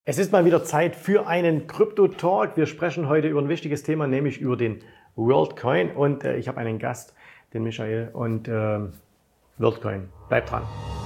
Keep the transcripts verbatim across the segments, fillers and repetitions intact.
Es ist mal wieder Zeit für einen Krypto-Talk. Wir sprechen heute über ein wichtiges Thema, nämlich über den WorldCoin. Und äh, ich habe einen Gast, den Michael, und äh, WorldCoin. Bleibt dran.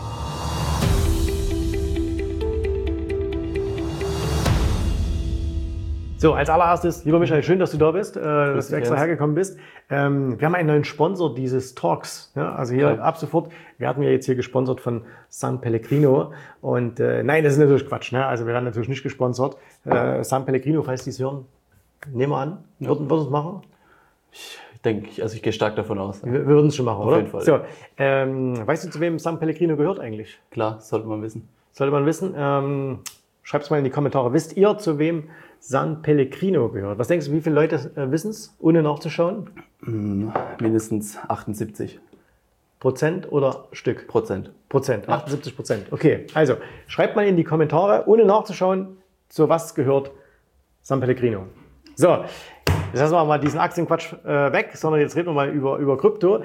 So, als allererstes, lieber Michael, schön, dass du da bist, äh, dass du extra hergekommen bist. Ähm, wir haben einen neuen Sponsor dieses Talks. Ja, also hier ja. ab sofort, wir hatten ja jetzt hier gesponsert von San Pellegrino. Und äh, nein, das ist natürlich Quatsch. Ne? Also wir werden natürlich nicht gesponsert. Äh, San Pellegrino, falls die es hören, nehmen wir an, ja. würden wir es machen? Ich denke, also ich gehe stark davon aus. Ja. Wir, wir würden es schon machen, Auf oder? jeden Fall. So, ähm, weißt du, zu wem San Pellegrino gehört eigentlich? Klar, sollte man wissen. Sollte man wissen. Ähm, Schreibt es mal in die Kommentare. Wisst ihr, zu wem San Pellegrino gehört? Was denkst du, wie viele Leute äh, wissen es, ohne nachzuschauen? Mm, mindestens achtundsiebzig. Prozent oder Stück? Prozent. Prozent, achtundsiebzig Prozent. Okay, also schreibt mal in die Kommentare, ohne nachzuschauen, zu was gehört San Pellegrino. So, jetzt lassen wir mal diesen Aktienquatsch äh, weg, sondern jetzt reden wir mal über, über Krypto.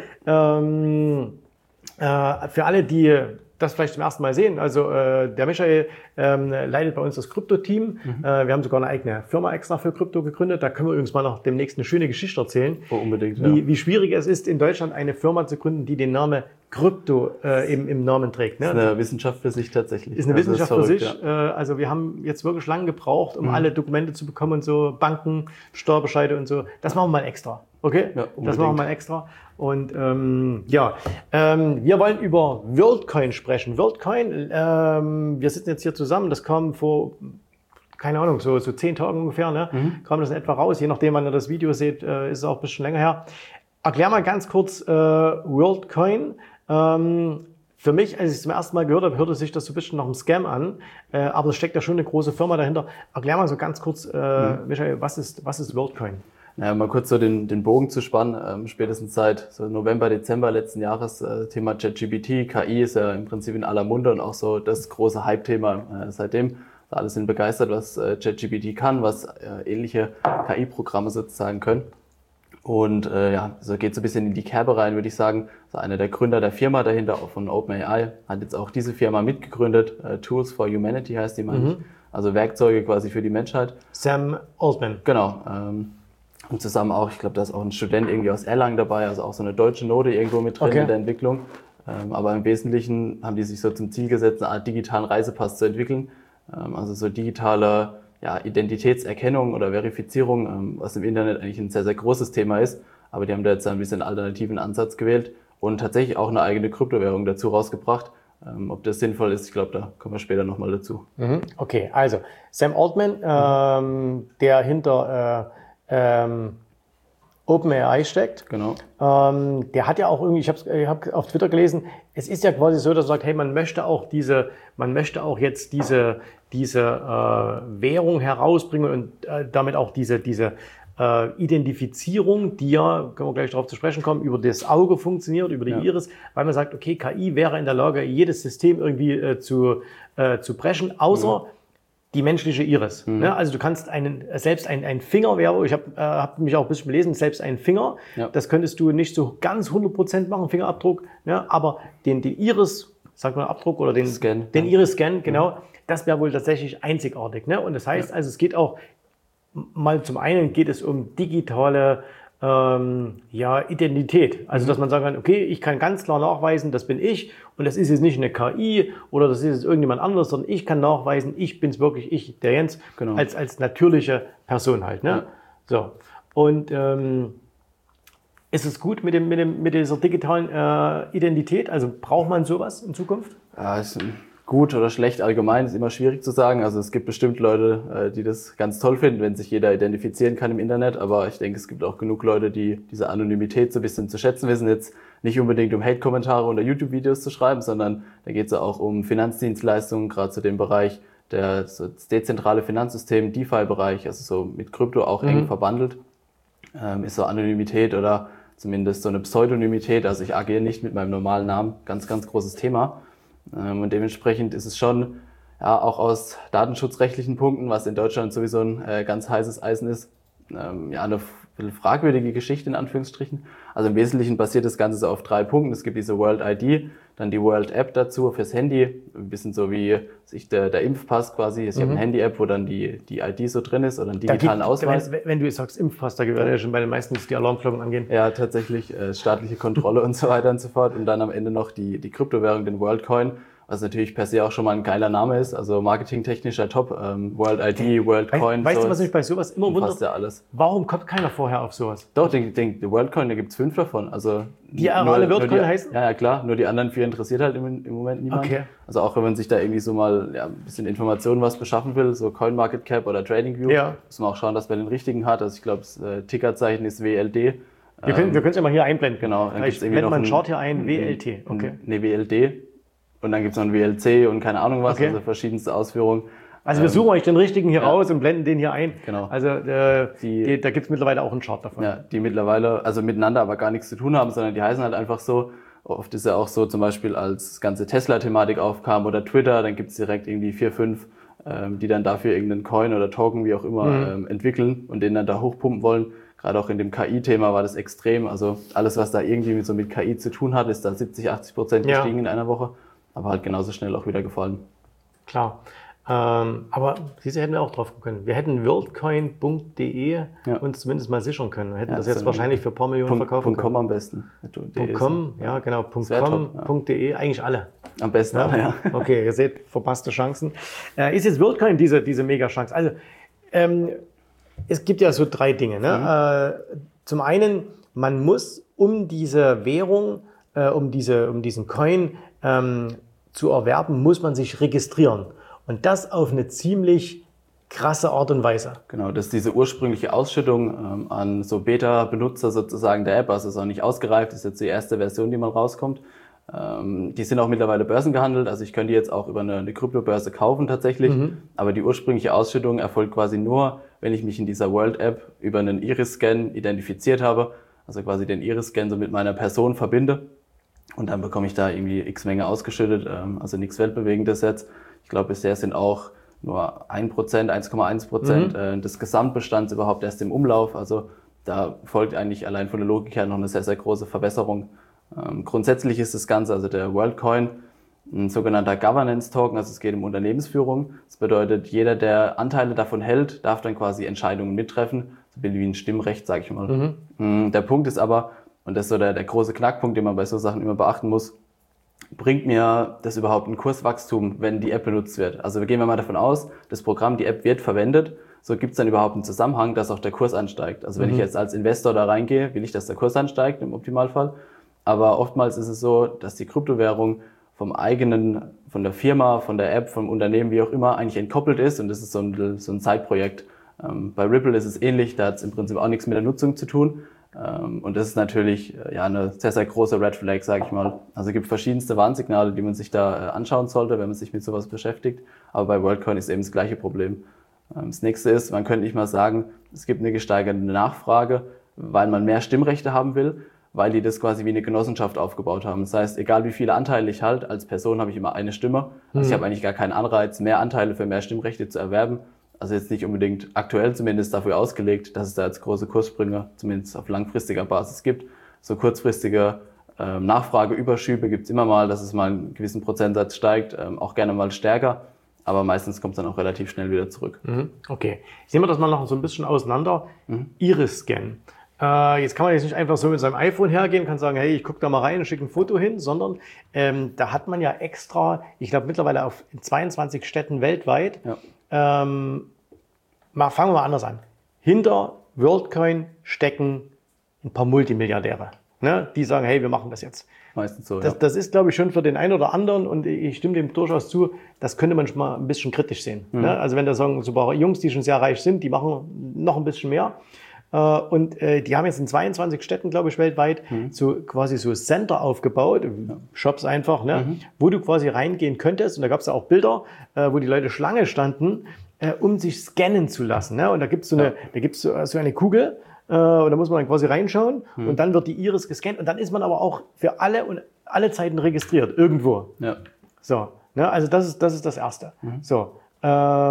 Ähm, äh, für alle, die das vielleicht zum ersten Mal sehen. Also äh, der Michael ähm, leitet bei uns das Krypto-Team. Mhm. Äh, wir haben sogar eine eigene Firma extra für Krypto gegründet. Da können wir übrigens mal noch demnächst eine schöne Geschichte erzählen. Oh, unbedingt, wie, ja. wie schwierig es ist, in Deutschland eine Firma zu gründen, die den Namen Krypto äh, im, im Namen trägt. Ne? Das ist eine Wissenschaft für sich tatsächlich. Ist eine also Wissenschaft ist verrückt, für sich. Ja. Äh, also wir haben jetzt wirklich lange gebraucht, um mhm. alle Dokumente zu bekommen und so, Banken, Steuerbescheide und so. Das machen wir mal extra. Okay? Ja, das machen wir mal extra. Und ähm, ja, ähm, wir wollen über WorldCoin sprechen. WorldCoin, ähm, wir sitzen jetzt hier zusammen, das kam vor, keine Ahnung, so, so zehn Tagen ungefähr, ne? Mhm. kam das in etwa raus. Je nachdem, wann ihr das Video seht, äh, ist es auch ein bisschen länger her. Erklär mal ganz kurz äh, WorldCoin. Ähm, Für mich, als ich es zum ersten Mal gehört habe, hörte sich das so ein bisschen nach einem Scam an, äh, aber es steckt ja schon eine große Firma dahinter. Erklär mal so ganz kurz, äh, mhm. Michael, was ist, was ist WorldCoin? Naja, mal kurz so den, den Bogen zu spannen, ähm, spätestens seit so November, Dezember letzten Jahres, äh, Thema ChatGPT, K I ist ja im Prinzip in aller Munde und auch so das große Hype-Thema äh, seitdem. Alle sind begeistert, was äh, ChatGPT kann, was äh, ähnliche K I-Programme sozusagen können. Und äh, ja, so geht so ein bisschen in die Kerbe rein, würde ich sagen. Also einer der Gründer der Firma dahinter, auch von OpenAI, hat jetzt auch diese Firma mitgegründet. Äh, Tools for Humanity heißt die, meine ich. Mhm. Also Werkzeuge quasi für die Menschheit. Sam Altman. Genau. Ähm, und zusammen auch, ich glaube, da ist auch ein Student irgendwie aus Erlangen dabei, also auch so eine deutsche Note irgendwo mit drin okay. in der Entwicklung. Ähm, aber im Wesentlichen haben die sich so zum Ziel gesetzt, eine Art digitalen Reisepass zu entwickeln. Ähm, also so digitale ja, Identitätserkennung oder Verifizierung, ähm, was im Internet eigentlich ein sehr, sehr großes Thema ist. Aber die haben da jetzt ein bisschen einen alternativen Ansatz gewählt und tatsächlich auch eine eigene Kryptowährung dazu rausgebracht. Ähm, ob das sinnvoll ist, ich glaube, da kommen wir später nochmal dazu. Mhm. Okay, also Sam Altman, ähm, der hinter äh, ähm, OpenAI steckt. Genau. Ähm, der hat ja auch irgendwie, ich habe ich hab auf Twitter gelesen, es ist ja quasi so, dass er sagt, hey, man möchte auch diese, man möchte auch jetzt diese, diese äh, Währung herausbringen und äh, damit auch diese, diese äh, Identifizierung, die ja, können wir gleich darauf zu sprechen kommen, über das Auge funktioniert, über die ja. Iris, weil man sagt, okay, K I wäre in der Lage, jedes System irgendwie äh, zu, äh, zu brechen, außer ja. die menschliche Iris. Mhm. Ne? Also du kannst einen, selbst ein, ein Finger wäre, ich habe äh, hab mich auch ein bisschen belesen, selbst ein Finger, ja. das könntest du nicht so ganz hundert Prozent machen, Fingerabdruck, ne? Aber den, den Iris, sagt man Abdruck oder den, Scan, den ja. Iris-Scan, genau, mhm. das wäre wohl tatsächlich einzigartig. Ne? Und das heißt, ja. also es geht auch, mal zum einen geht es um digitale Ähm, ja, Identität. Also, dass man sagen kann, okay, ich kann ganz klar nachweisen, das bin ich und das ist jetzt nicht eine K I oder das ist jetzt irgendjemand anderes, sondern ich kann nachweisen, ich bin's wirklich, ich, der Jens, genau. als, als natürliche Person halt. Ne? Ja. So. Und ähm, ist es gut mit, dem, mit, dem, mit dieser digitalen äh, Identität? Also braucht man sowas in Zukunft? Ja, ist gut oder schlecht allgemein, ist immer schwierig zu sagen. Also es gibt bestimmt Leute, die das ganz toll finden, wenn sich jeder identifizieren kann im Internet. Aber ich denke, es gibt auch genug Leute, die diese Anonymität so ein bisschen zu schätzen wissen. Jetzt nicht unbedingt um Hate-Kommentare unter YouTube-Videos zu schreiben, sondern da geht es auch um Finanzdienstleistungen, gerade zu dem Bereich der so das dezentrale Finanzsystem, DeFi-Bereich, also so mit Krypto auch mhm. eng verbandelt. Ähm, ist so Anonymität oder zumindest so eine Pseudonymität. Also ich agiere nicht mit meinem normalen Namen. Ganz, ganz großes Thema. Und dementsprechend ist es schon, ja, auch aus datenschutzrechtlichen Punkten, was in Deutschland sowieso ein äh, ganz heißes Eisen ist, ähm, ja, eine fragwürdige Geschichte in Anführungsstrichen. Also im Wesentlichen basiert das Ganze so auf drei Punkten. Es gibt diese World I D, dann die World App dazu fürs Handy, ein bisschen so wie sich der, der Impfpass quasi. Ich mhm. habe eine Handy-App, wo dann die, die I D so drin ist oder einen digitalen gibt, Ausweis. Wenn, wenn du jetzt sagst Impfpass, da werden ja schon bei den meisten die Alarmglocken angehen. Ja, tatsächlich, äh, staatliche Kontrolle und so weiter und so fort. Und dann am Ende noch die, die Kryptowährung, den WorldCoin, was natürlich per se auch schon mal ein geiler Name ist, also marketingtechnischer Top, ähm, World I D, WorldCoin. Weißt so du, was mich bei sowas immer wundert? Ja alles. Warum kommt keiner vorher auf sowas? Doch, den, den, den WorldCoin, da gibt's fünf davon. Also die alle WorldCoin heißen? Ja, ja, klar, nur die anderen vier interessiert halt im, im Moment niemand. Okay. Also auch wenn man sich da irgendwie so mal ja, ein bisschen Informationen was beschaffen will, so CoinMarketCap oder TradingView, ja. muss man auch schauen, dass man den richtigen hat. Also ich glaube, das äh, Tickerzeichen ist W L D. Wir können es ja mal hier einblenden. Genau. Dann ich blende mal einen Chart hier ein, W L T. Okay. Ne, W L D. Und dann gibt es noch ein W L C und keine Ahnung was, okay. also verschiedenste Ausführungen. Also wir suchen ähm, euch den richtigen hier ja. raus und blenden den hier ein. Genau. Also äh, die, die, da gibt es mittlerweile auch einen Chart davon. Ja, die mittlerweile, also miteinander aber gar nichts zu tun haben, sondern die heißen halt einfach so. Oft ist ja auch so, zum Beispiel als das ganze Tesla-Thematik aufkam oder Twitter, dann gibt es direkt irgendwie vier, fünf, ähm, die dann dafür irgendeinen Coin oder Token, wie auch immer, mhm. ähm, entwickeln und den dann da hochpumpen wollen. Gerade auch in dem K I-Thema war das extrem. Also alles, was da irgendwie mit so mit K I zu tun hat, ist da siebzig, achtzig Prozent gestiegen ja. in einer Woche. Aber halt genauso schnell auch wieder gefallen. Klar. Ähm, aber diese hätten wir auch drauf gucken können. Wir hätten worldcoin punkt de ja. uns zumindest mal sichern können. Wir hätten ja, das, das jetzt wahrscheinlich für ein paar Millionen Punkt, verkaufen Punkt können. .com am besten. .com, ja genau. .com, ja. .de, eigentlich alle. Am besten ja? alle, ja. Okay, ihr seht, verpasste Chancen. Äh, ist jetzt WorldCoin diese, diese Mega-Chance? Also, ähm, es gibt ja so drei Dinge. Ne? Mhm. Äh, zum einen, man muss um diese Währung, äh, um, diese, um diesen Coin ähm, zu erwerben, muss man sich registrieren. Und das auf eine ziemlich krasse Art und Weise. Genau, das ist diese ursprüngliche Ausschüttung ähm, an so Beta-Benutzer sozusagen der App. Also ist auch nicht ausgereift, das ist jetzt die erste Version, die mal rauskommt. Ähm, die sind auch mittlerweile börsengehandelt, also ich könnte die jetzt auch über eine, eine Kryptobörse kaufen tatsächlich. Mhm. Aber die ursprüngliche Ausschüttung erfolgt quasi nur, wenn ich mich in dieser World-App über einen Iris-Scan identifiziert habe. Also quasi den Iris-Scan so mit meiner Person verbinde. Und dann bekomme ich da irgendwie x Menge ausgeschüttet, ähm, also nichts Weltbewegendes jetzt. Ich glaube, bisher sind auch nur ein Prozent, eins Komma eins Prozent mhm. äh, des Gesamtbestands überhaupt erst im Umlauf. Also da folgt eigentlich allein von der Logik her noch eine sehr, sehr große Verbesserung. Ähm, grundsätzlich ist das Ganze, also der WorldCoin, ein sogenannter Governance-Token, also es geht um Unternehmensführung. Das bedeutet, jeder, der Anteile davon hält, darf dann quasi Entscheidungen mittreffen, so wie ein Stimmrecht, sage ich mal. Mhm. Der Punkt ist aber, und das ist so der, der große Knackpunkt, den man bei so Sachen immer beachten muss, bringt mir das überhaupt ein Kurswachstum, wenn die App benutzt wird? Also gehen wir mal davon aus, das Programm, die App wird verwendet, so gibt es dann überhaupt einen Zusammenhang, dass auch der Kurs ansteigt. Also wenn mhm. ich jetzt als Investor da reingehe, will ich, dass der Kurs ansteigt im Optimalfall. Aber oftmals ist es so, dass die Kryptowährung vom eigenen, von der Firma, von der App, vom Unternehmen, wie auch immer, eigentlich entkoppelt ist und das ist so ein, so ein Zeitprojekt. Ähm, bei Ripple ist es ähnlich, da hat es im Prinzip auch nichts mit der Nutzung zu tun. Ähm, und das ist natürlich äh, ja eine sehr, sehr große Red Flag, sage ich mal. Also es gibt verschiedenste Warnsignale, die man sich da äh, anschauen sollte, wenn man sich mit sowas beschäftigt. Aber bei WorldCoin ist eben das gleiche Problem. Ähm, das nächste ist, man könnte nicht mal sagen, es gibt eine gesteigerte Nachfrage, weil man mehr Stimmrechte haben will, weil die das quasi wie eine Genossenschaft aufgebaut haben. Das heißt, egal wie viele Anteile ich halte, als Person habe ich immer eine Stimme. Also mhm. ich habe eigentlich gar keinen Anreiz, mehr Anteile für mehr Stimmrechte zu erwerben. Also jetzt nicht unbedingt aktuell zumindest dafür ausgelegt, dass es da jetzt große Kurssprünge zumindest auf langfristiger Basis gibt. So kurzfristige ähm, Nachfrageüberschübe gibt es immer mal, dass es mal einen gewissen Prozentsatz steigt, ähm, auch gerne mal stärker. Aber meistens kommt es dann auch relativ schnell wieder zurück. Mhm. Okay, sehen wir das mal noch so ein bisschen auseinander. Mhm. Iris-Scan. Äh, jetzt kann man jetzt nicht einfach so mit seinem iPhone hergehen, kann sagen, hey, ich gucke da mal rein und schicke ein Foto hin, sondern ähm, da hat man ja extra, ich glaube mittlerweile auf zweiundzwanzig Städten weltweit, ja. ähm, mal, fangen wir mal anders an. Hinter WorldCoin stecken ein paar Multimilliardäre, ne? Die sagen, hey, wir machen das jetzt. Meistens so, das, ja. das ist, glaube ich, schon für den einen oder anderen, und ich stimme dem durchaus zu, das könnte man schon mal ein bisschen kritisch sehen. Mhm. Ne? Also wenn da sagen, so ein paar Jungs, die schon sehr reich sind, die machen noch ein bisschen mehr. Und äh, die haben jetzt in zweiundzwanzig Städten, glaube ich, weltweit mhm. so quasi so Center aufgebaut, ja. Shops einfach, ne, mhm. wo du quasi reingehen könntest. Und da gab es ja auch Bilder, äh, wo die Leute Schlange standen, äh, um sich scannen zu lassen. Ne? Und da gibt es so eine, ja. da gibt's so, so eine Kugel, äh, und da muss man dann quasi reinschauen mhm. und dann wird die Iris gescannt und dann ist man aber auch für alle und alle Zeiten registriert irgendwo. Ja. So, ne? Also das ist das ist das Erste. Mhm. So. Ähm,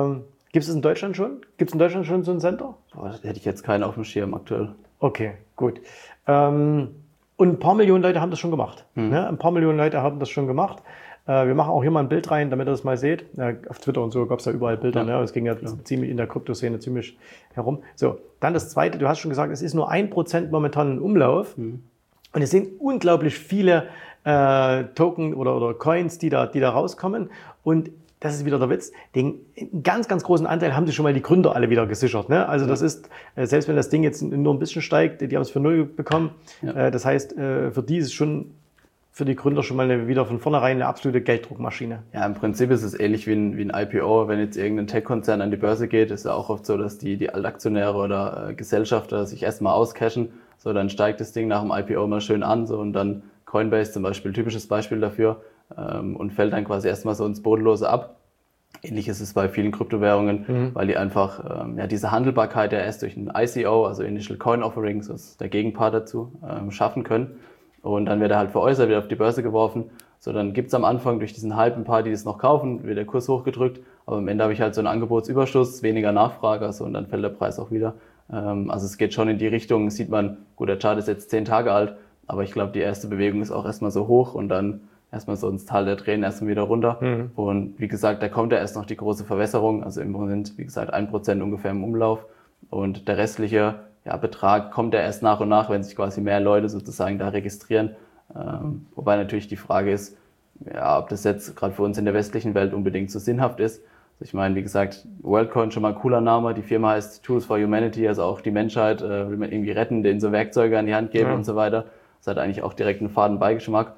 Gibt es in Deutschland schon? Gibt es in Deutschland schon so ein Center? Boah, das hätte ich jetzt keinen auf dem Schirm aktuell. Okay, gut. Ähm, und ein paar Millionen Leute haben das schon gemacht. Hm. Ne? Ein paar Millionen Leute haben das schon gemacht. Äh, wir machen auch hier mal ein Bild rein, damit ihr das mal seht. Ja, auf Twitter und so gab es ja überall Bilder. Ja. Ne? Es ging ja, ja ziemlich in der Kryptoszene ziemlich herum. So, dann das Zweite. Du hast schon gesagt, es ist nur ein Prozent momentan in Umlauf. Hm. Und es sind unglaublich viele äh, Token oder, oder Coins, die da, die da rauskommen. Und das ist wieder der Witz, den ganz, ganz großen Anteil haben sich schon mal die Gründer alle wieder gesichert. Ne? Also das ist, selbst wenn das Ding jetzt nur ein bisschen steigt, die haben es für null bekommen. Ja. Das heißt, für die ist es schon, für die Gründer schon mal eine, wieder von vornherein eine absolute Gelddruckmaschine. Ja, im Prinzip ist es ähnlich wie ein, wie ein I P O. Wenn jetzt irgendein Tech-Konzern an die Börse geht, ist ja auch oft so, dass die, die Altaktionäre oder äh, Gesellschafter sich erstmal auscashen. So, dann steigt das Ding nach dem I P O mal schön an, so, und dann Coinbase zum Beispiel, typisches Beispiel dafür, ähm, und fällt dann quasi erstmal so ins Bodenlose ab. Ähnlich ist es bei vielen Kryptowährungen, mhm. weil die einfach ähm, ja, diese Handelbarkeit ja erst durch ein I C O, also Initial Coin Offering, das ist der Gegenpart dazu, ähm, schaffen können. Und dann wird er halt veräußert, wird auf die Börse geworfen. So, dann gibt's am Anfang durch diesen Hype ein paar, die das noch kaufen, wird der Kurs hochgedrückt. Aber am Ende habe ich halt so einen Angebotsüberschuss, weniger Nachfrage, also, und dann fällt der Preis auch wieder. Ähm, also es geht schon in die Richtung, sieht man, gut, der Chart ist jetzt zehn Tage alt, aber ich glaube, die erste Bewegung ist auch erstmal so hoch und dann erstmal so ins Tal der Tränen erstmal wieder runter. Mhm. Und wie gesagt, da kommt ja erst noch die große Verwässerung. Also im Moment, wie gesagt, ein Prozent ungefähr im Umlauf. Und der restliche ja, Betrag kommt ja erst nach und nach, wenn sich quasi mehr Leute sozusagen da registrieren. Ähm, wobei natürlich die Frage ist, ja, ob das jetzt gerade für uns in der westlichen Welt unbedingt so sinnhaft ist. Also ich meine, wie gesagt, WorldCoin schon mal ein cooler Name. Die Firma heißt Tools for Humanity, also auch die Menschheit äh, will man irgendwie retten, denen so Werkzeuge an die Hand geben, ja, und so weiter. Das hat eigentlich auch direkt einen faden Beigeschmack.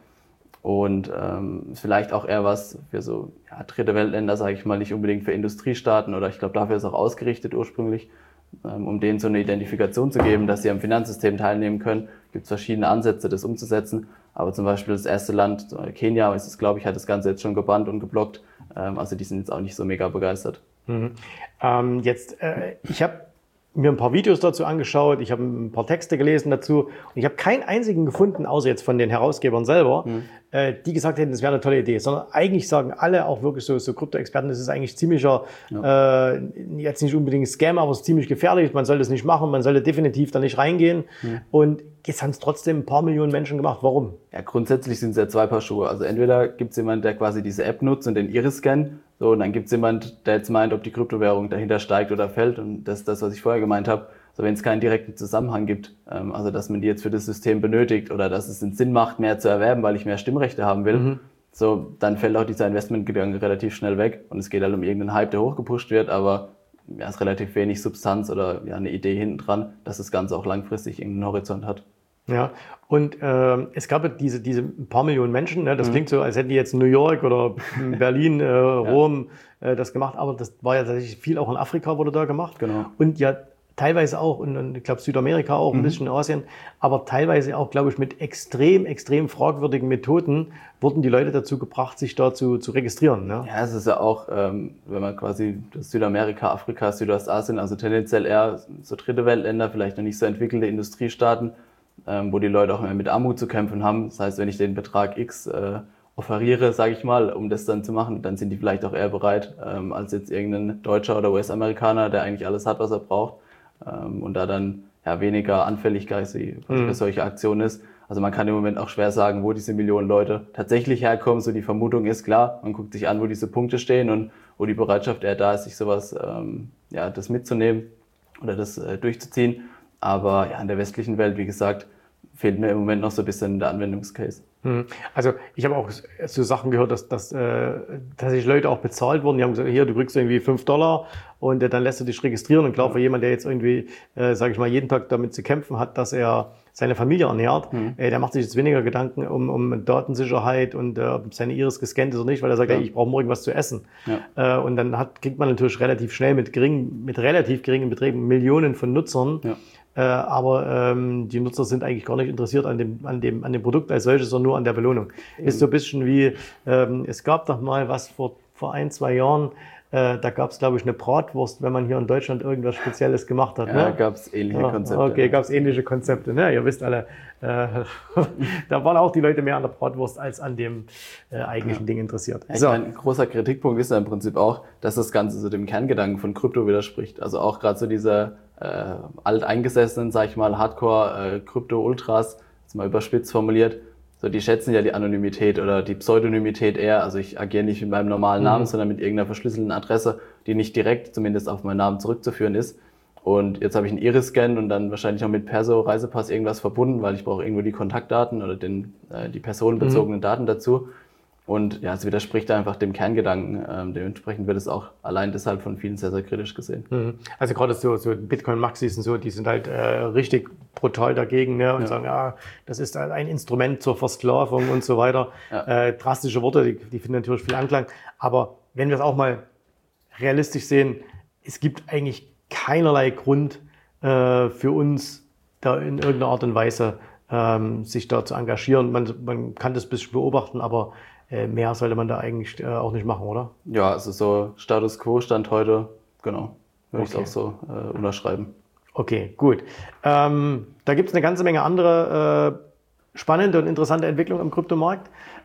Und ähm, vielleicht auch eher was für so ja, dritte Weltländer, sage ich mal, nicht unbedingt für Industriestaaten, oder ich glaube, dafür ist es auch ausgerichtet ursprünglich, ähm, um denen so eine Identifikation zu geben, dass sie am Finanzsystem teilnehmen können. Gibt es verschiedene Ansätze, das umzusetzen. Aber zum Beispiel das erste Land, Kenia, ist es, glaube ich, hat das Ganze jetzt schon gebannt und geblockt. Ähm, also die sind jetzt auch nicht so mega begeistert. Mhm. Ähm, jetzt, äh, ich habe mir ein paar Videos dazu angeschaut, ich habe ein paar Texte gelesen dazu und ich habe keinen einzigen gefunden, außer jetzt von den Herausgebern selber, mhm. äh, die gesagt hätten, das wäre eine tolle Idee, sondern eigentlich sagen alle, auch wirklich so, so Krypto-Experten, das ist eigentlich ziemlicher, ja. äh, jetzt nicht unbedingt Scam, aber es ist ziemlich gefährlich, man soll das nicht machen, man sollte definitiv da nicht reingehen, mhm. und jetzt haben es trotzdem ein paar Millionen Menschen gemacht. Warum? Ja, grundsätzlich sind es ja zwei Paar Schuhe. Also entweder gibt es jemanden, der quasi diese App nutzt und den Iris scannt, so, und dann gibt es jemanden, der jetzt meint, ob die Kryptowährung dahinter steigt oder fällt, und das ist das, was ich vorher gemeint habe. So, wenn es keinen direkten Zusammenhang gibt, ähm, also dass man die jetzt für das System benötigt oder dass es einen Sinn macht, mehr zu erwerben, weil ich mehr Stimmrechte haben will, mhm. so, dann fällt auch dieser Investmentgedanke relativ schnell weg und es geht halt um irgendeinen Hype, der hochgepusht wird, aber ja, ist relativ wenig Substanz oder ja, eine Idee hinten dran, dass das Ganze auch langfristig irgendeinen Horizont hat. Ja, und äh, es gab ja diese, diese paar Millionen Menschen, ne? Das mhm. klingt so, als hätten die jetzt in New York oder Berlin, äh, Rom ja. äh, das gemacht, aber das war ja tatsächlich viel auch in Afrika wurde da gemacht. Genau. Und ja teilweise auch, und ich glaube Südamerika auch, mhm. ein bisschen in Asien, aber teilweise auch, glaube ich, mit extrem, extrem fragwürdigen Methoden wurden die Leute dazu gebracht, sich dazu zu registrieren. Ne? Ja, es ist ja auch, ähm, wenn man quasi das Südamerika, Afrika, Südostasien, also tendenziell eher so dritte Weltländer, vielleicht noch nicht so entwickelte Industriestaaten, Ähm, wo die Leute auch mehr mit Armut zu kämpfen haben. Das heißt, wenn ich den Betrag X äh, offeriere, sage ich mal, um das dann zu machen, dann sind die vielleicht auch eher bereit, ähm, als jetzt irgendein Deutscher oder U S-Amerikaner, der eigentlich alles hat, was er braucht, ähm, und da dann ja weniger Anfälligkeit wie mhm. für solche Aktionen ist. Also man kann im Moment auch schwer sagen, wo diese Millionen Leute tatsächlich herkommen. So die Vermutung ist klar, man guckt sich an, wo diese Punkte stehen und wo die Bereitschaft eher da ist, sich sowas, ähm, ja, das mitzunehmen oder das äh, durchzuziehen. Aber ja, in der westlichen Welt, wie gesagt, fehlt mir im Moment noch so ein bisschen der Anwendungscase. Also ich habe auch so Sachen gehört, dass, dass äh, tatsächlich Leute auch bezahlt wurden. Die haben gesagt, hier, du kriegst irgendwie fünf Dollar und äh, dann lässt du dich registrieren. Und klar, für jemand, der jetzt irgendwie, äh, sage ich mal, jeden Tag damit zu kämpfen hat, dass er seine Familie ernährt, mhm. äh, der macht sich jetzt weniger Gedanken um, um Datensicherheit und äh, ob seine Iris gescannt ist oder nicht, weil er sagt, ja. ey, ich brauche morgen was zu essen. Ja. Äh, und dann hat, kriegt man natürlich relativ schnell mit geringen, mit relativ geringen Beträgen Millionen von Nutzern. Ja. Äh, aber ähm, die Nutzer sind eigentlich gar nicht interessiert an dem, an dem, an dem Produkt als solches, sondern nur an der Belohnung. Mhm. Ist so ein bisschen wie, ähm, es gab doch mal was vor, vor ein, zwei Jahren, äh, da gab es, glaube ich, eine Bratwurst, wenn man hier in Deutschland irgendwas Spezielles gemacht hat. Ja, ne? da gab es ähnliche Ja, Konzepte. Okay, gab es ähnliche Konzepte. Ne? Ihr wisst alle, äh, da waren auch die Leute mehr an der Bratwurst als an dem äh, eigentlichen ja. Ding interessiert. Ja, ich meine, ein großer Kritikpunkt ist ja im Prinzip auch, dass das Ganze so dem Kerngedanken von Krypto widerspricht. Also auch gerade so diese äh, alteingesessenen, sag ich mal, Hardcore-Krypto-Ultras, äh, jetzt mal überspitzt formuliert, so die schätzen ja die Anonymität oder die Pseudonymität eher. Also ich agiere nicht mit meinem normalen Namen, mhm. sondern mit irgendeiner verschlüsselten Adresse, die nicht direkt zumindest auf meinen Namen zurückzuführen ist. Und jetzt habe ich einen Iris-Scan und dann wahrscheinlich noch mit Perso, Reisepass irgendwas verbunden, weil ich brauche irgendwo die Kontaktdaten oder den, äh, die personenbezogenen mhm. Daten dazu. Und ja, es widerspricht einfach dem Kerngedanken. Ähm, dementsprechend wird es auch allein deshalb von vielen sehr, sehr kritisch gesehen. Mhm. Also gerade so, so Bitcoin-Maxis und so, die sind halt äh, richtig brutal dagegen, ne? Und ja. sagen, ja, das ist ein Instrument zur Versklavung und so weiter. Ja. Äh, drastische Worte, die, die finden natürlich viel Anklang. Aber wenn wir es auch mal realistisch sehen, es gibt eigentlich keinerlei Grund äh, für uns, da in irgendeiner Art und Weise ähm, sich da zu engagieren. Man, man kann das ein bisschen beobachten, aber äh, mehr sollte man da eigentlich äh, auch nicht machen, oder? Ja, also so Status Quo Stand heute, genau, würde okay. ich auch so äh, unterschreiben. Okay, gut. Ähm, da gibt es eine ganze Menge andere äh, spannende und interessante Entwicklungen im Kryptomarkt.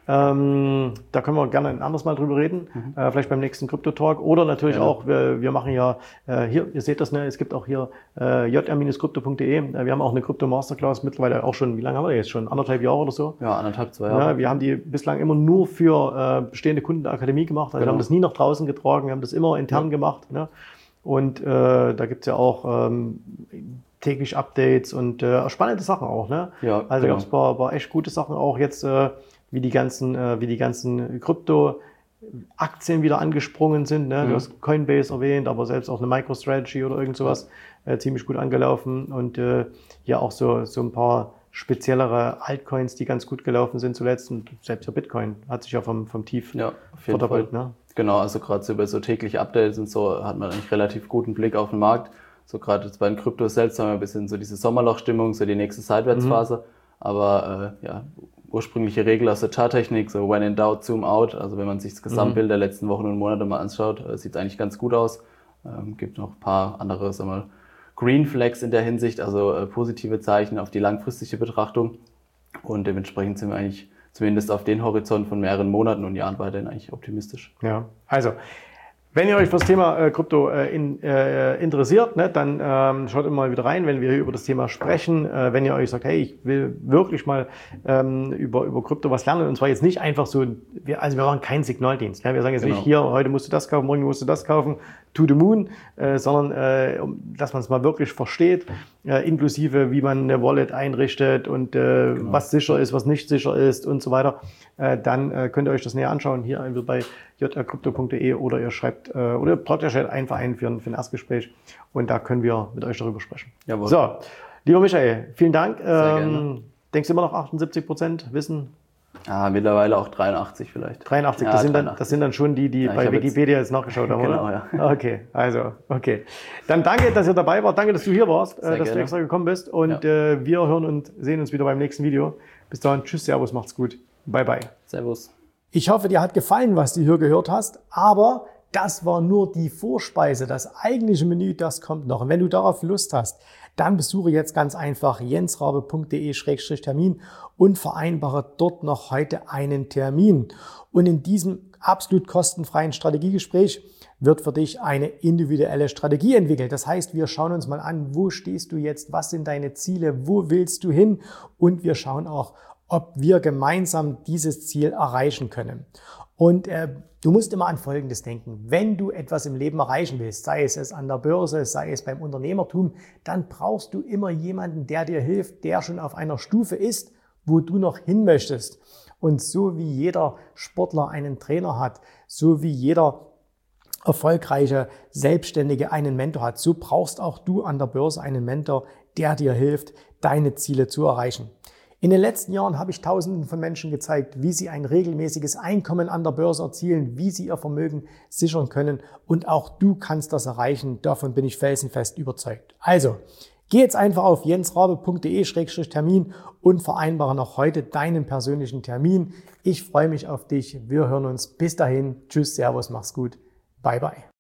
Ähm, da können wir gerne ein anderes Mal drüber reden, mhm. äh, vielleicht beim nächsten Krypto-Talk. Oder natürlich ja. auch, wir, wir machen ja äh, hier, ihr seht das, ne, es gibt auch hier äh, j r Bindestrich krypto punkt de. Äh, wir haben auch eine Krypto-Masterclass mittlerweile auch schon, wie lange haben wir jetzt schon? Anderthalb Jahre oder so? Ja, anderthalb, zwei Jahre. Ja, wir haben die bislang immer nur für äh, bestehende Kunden der Akademie gemacht. Also genau. Wir haben das nie nach draußen getragen, wir haben das immer intern ja. gemacht. Ne? Und äh, da gibt's ja auch ähm, täglich Updates und äh, spannende Sachen auch. Ne? Ja, also genau. gab's ein paar, paar echt gute Sachen auch jetzt, äh, wie die ganzen, äh, wie die ganzen Krypto-Aktien wieder angesprungen sind. Ne? Mhm. Du hast Coinbase erwähnt, aber selbst auch eine MicroStrategy oder irgend sowas äh, ziemlich gut angelaufen. Und äh, ja auch so, so ein paar speziellere Altcoins, die ganz gut gelaufen sind zuletzt. Und selbst der Bitcoin hat sich ja vom, vom Tief ja, verdoppelt. Ne? Genau, also gerade so über so tägliche Updates und so hat man eigentlich relativ guten Blick auf den Markt. So gerade jetzt bei den Kryptos selbst haben wir ein bisschen so diese Sommerlochstimmung, so die nächste Seitwärtsphase. Mhm. Aber äh, ja, ursprüngliche Regel aus der Charttechnik, so when in doubt, zoom out. Also wenn man sich das Gesamtbild mhm. der letzten Wochen und Monate mal anschaut, äh, sieht es eigentlich ganz gut aus. Ähm, gibt noch ein paar andere, sagen wir mal, Green Flags in der Hinsicht, also äh, positive Zeichen auf die langfristige Betrachtung. Und dementsprechend sind wir eigentlich zumindest auf den Horizont von mehreren Monaten und Jahren weiterhin eigentlich optimistisch. Ja, also wenn ihr euch für das Thema äh, Krypto äh, in, äh, interessiert, ne, dann ähm, schaut immer mal wieder rein, wenn wir hier über das Thema sprechen. Äh, wenn ihr euch sagt, hey, ich will wirklich mal ähm, über, über Krypto was lernen, und zwar jetzt nicht einfach so, wir, also wir machen keinen Signaldienst. Ja? Wir sagen jetzt genau. nicht, hier, heute musst du das kaufen, morgen musst du das kaufen, to the moon, äh, sondern äh, dass man es mal wirklich versteht, äh, inklusive wie man eine Wallet einrichtet und äh, genau. was sicher ist, was nicht sicher ist und so weiter. Äh, dann äh, könnt ihr euch das näher anschauen, hier entweder bei j r krypto punkt de oder ihr schreibt, äh, oder ihr tragt euch einfach ein für ein, für ein Erstgespräch und da können wir mit euch darüber sprechen. Jawohl. So, lieber Michael, vielen Dank. Sehr ähm, gerne. Denkst du immer noch achtundsiebzig Prozent Wissen? Ah, mittlerweile auch dreiundachtzig vielleicht. dreiundachtzig, ja, das, sind dreiundachtzig. Dann, das sind dann schon die, die ja, bei Wikipedia jetzt, jetzt nachgeschaut haben, genau, oder? Ja. Okay, also, okay. Dann danke, dass ihr dabei wart. Danke, dass du hier warst, Sehr dass gerne. du extra gekommen bist. Und ja. äh, wir hören und sehen uns wieder beim nächsten Video. Bis dahin, tschüss, servus, macht's gut. Bye, bye. Servus. Ich hoffe, dir hat gefallen, was du hier gehört hast, aber das war nur die Vorspeise. Das eigentliche Menü, das kommt noch. Und wenn du darauf Lust hast, dann besuche jetzt ganz einfach jensrabe punkt de Schrägstrich Termin und vereinbare dort noch heute einen Termin. Und in diesem absolut kostenfreien Strategiegespräch wird für dich eine individuelle Strategie entwickelt. Das heißt, wir schauen uns mal an, wo stehst du jetzt, was sind deine Ziele, wo willst du hin, und wir schauen auch, ob wir gemeinsam dieses Ziel erreichen können. Und äh, du musst immer an Folgendes denken. Wenn du etwas im Leben erreichen willst, sei es es an der Börse, sei es beim Unternehmertum, dann brauchst du immer jemanden, der dir hilft, der schon auf einer Stufe ist, wo du noch hin möchtest. Und so wie jeder Sportler einen Trainer hat, so wie jeder erfolgreiche Selbstständige einen Mentor hat, so brauchst auch du an der Börse einen Mentor, der dir hilft, deine Ziele zu erreichen. In den letzten Jahren habe ich Tausenden von Menschen gezeigt, wie sie ein regelmäßiges Einkommen an der Börse erzielen, wie sie ihr Vermögen sichern können, und auch du kannst das erreichen. Davon bin ich felsenfest überzeugt. Also, geh jetzt einfach auf jensrabe punkt de Schrägstrich Termin und vereinbare noch heute deinen persönlichen Termin. Ich freue mich auf dich. Wir hören uns. Bis dahin. Tschüss, servus, mach's gut. Bye, bye.